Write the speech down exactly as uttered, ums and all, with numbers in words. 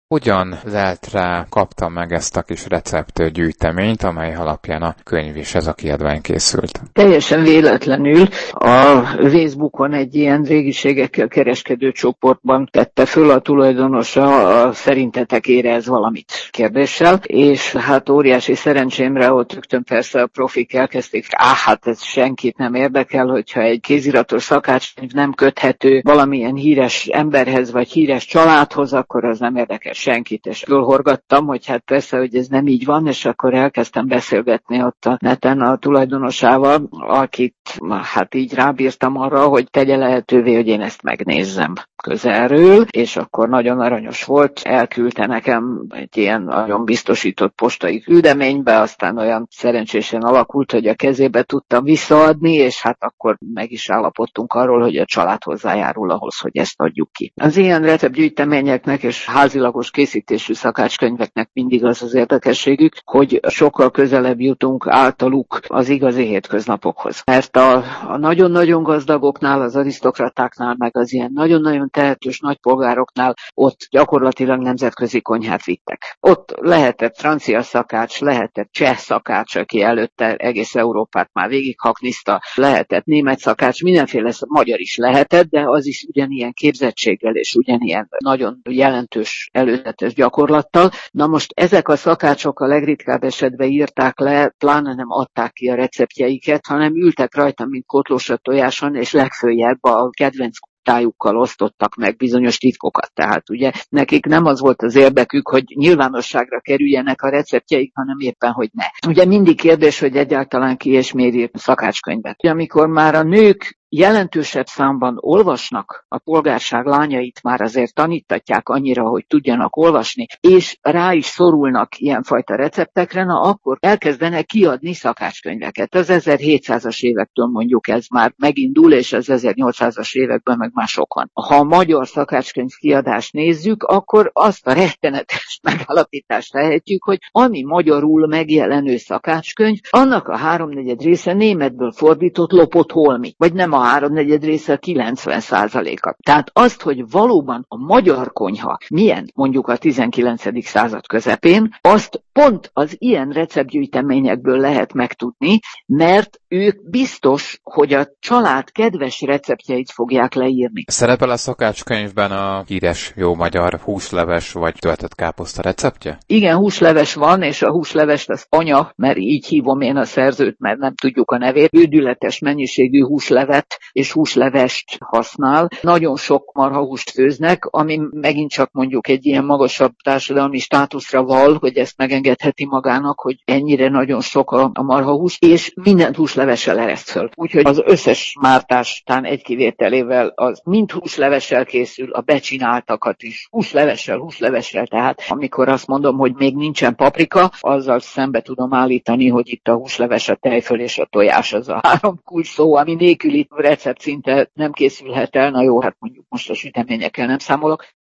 Hogyan lelt rá, kaptam meg ezt a kis receptgyűjteményt, amely alapján a könyv és ez a kiadvány készült? Teljesen véletlenül a Facebookon egy ilyen régiségekkel kereskedő csoportban tette föl a tulajdonosa a szerintetek ére ez valamit kérdéssel, és hát óriási szerencsémre ott rögtön persze a profik elkezdték, áh, hát ez senkit nem érdekel, hogyha egy kéziratos szakácskönyv nem köthető valamilyen híres emberhez vagy híres családhoz, akkor az nem érdekel senkit, és fölhorgattam, hogy hát persze, hogy ez nem így van, és akkor elkezdtem beszélgetni ott a neten a tulajdonosával, akit hát így rábírtam arra, hogy tegye lehetővé, hogy én ezt megnézzem közelről, és akkor nagyon aranyos volt, elküldte nekem egy ilyen nagyon biztosított postai küldeménybe, aztán olyan szerencsésen alakult, hogy a kezébe tudtam visszaadni, és hát akkor meg is állapodtunk arról, hogy a család hozzájárul ahhoz, hogy ezt adjuk ki. Az ilyen receptgyűjteményeknek és házilagos készítésű szakácskönyveknek mindig az az érdekességük, hogy sokkal közelebb jutunk általuk az igazi hétköznapokhoz. Mert a, a nagyon-nagyon gazdagoknál, az arisztokratáknál, meg az ilyen nagyon-nagyon tehetős nagypolgároknál ott gyakorlatilag nemzetközi konyhát vittek. Ott lehetett francia szakács, lehetett cseh szakács, aki előtte egész Európát már végighakniszta, lehetett német szakács, mindenféle magyar is lehetett, de az is ugyanilyen képzettséggel és ugyanilyen nagyon jelentős előzetes gyakorlattal. Na most ezek a szakácsok a legritkább esetben írták le, pláne nem adták ki a receptjeiket, hanem ültek rajta, mint kotlós a tojáson, és legfőjebb a kedvenc tájukkal osztottak meg bizonyos titkokat. Tehát ugye nekik nem az volt az érdekük, hogy nyilvánosságra kerüljenek a receptjeik, hanem éppen, hogy ne. Ugye mindig kérdés, hogy egyáltalán ki és miért írt szakácskönyvet. Amikor már a nők jelentősebb számban olvasnak, a polgárság lányait már azért tanítatják annyira, hogy tudjanak olvasni, és rá is szorulnak ilyenfajta receptekre, na akkor elkezdenek kiadni szakácskönyveket. Az ezerhétszázas évektől mondjuk ez már megindul, és az ezernyolcszázas években meg már sokan. Ha a magyar szakácskönyv kiadást nézzük, akkor azt a rettenetes megállapítást tehetjük, hogy ami magyarul megjelenő szakácskönyv, annak a háromnegyed része németből fordított lopott holmi, vagy nem a háromnegyed része kilencven százaléka. Tehát azt, hogy valóban a magyar konyha milyen mondjuk a tizenkilencedik század közepén, azt pont az ilyen receptgyűjteményekből lehet megtudni, mert ők biztos, hogy a család kedves receptjeit fogják leírni. Szerepel a szakácskönyvben a híres jó magyar húsleves vagy töltött káposzta receptje? Igen, húsleves van, és a húslevest az anya, mert így hívom én a szerzőt, mert nem tudjuk a nevét, bődületes mennyiségű húslevet és húslevest használ. Nagyon sok marhahúst főznek, ami megint csak mondjuk egy ilyen magasabb társadalmi státuszra val, hogy ezt megengedheti magának, hogy ennyire nagyon sok a, a marhahús, és mindent húslevessel ereszt föl. Úgyhogy az összes mártás, tán egy kivételével az mind húslevessel készül, a becsináltakat is húslevessel, húslevessel, tehát amikor azt mondom, hogy még nincsen paprika, azzal szembe tudom állítani, hogy itt a húsleves, a tejföl és a tojás az a három kulcs szó, ami nélkül itt recept szinte nem készülhet el. Na jó, hát mondjuk most a süteményekkel nem számolok.